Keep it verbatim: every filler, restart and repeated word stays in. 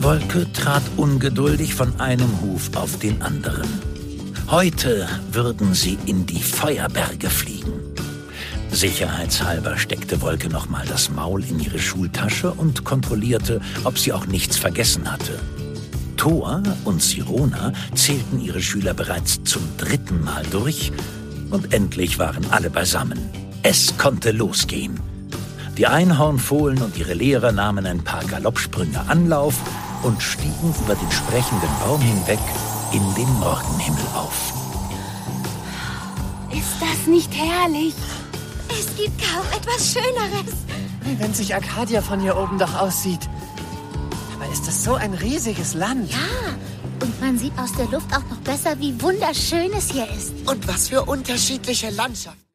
Wolke trat ungeduldig von einem Huf auf den anderen. Heute würden sie in die Feuerberge fliegen. Sicherheitshalber steckte Wolke nochmal das Maul in ihre Schultasche und kontrollierte, ob sie auch nichts vergessen hatte. Thor und Sirona zählten ihre Schüler bereits zum dritten Mal durch und endlich waren alle beisammen. Es konnte losgehen. Die Einhornfohlen und ihre Lehrer nahmen ein paar Galoppsprünge Anlauf und stiegen über den sprechenden Baum hinweg in den Morgenhimmel auf. Ist das nicht herrlich? Es gibt kaum etwas Schöneres. Wie wenn sich Arcadia von hier oben doch aussieht. Aber ist das so ein riesiges Land? Ja, und man sieht aus der Luft auch noch besser, wie wunderschön es hier ist. Und was für unterschiedliche Landschaften.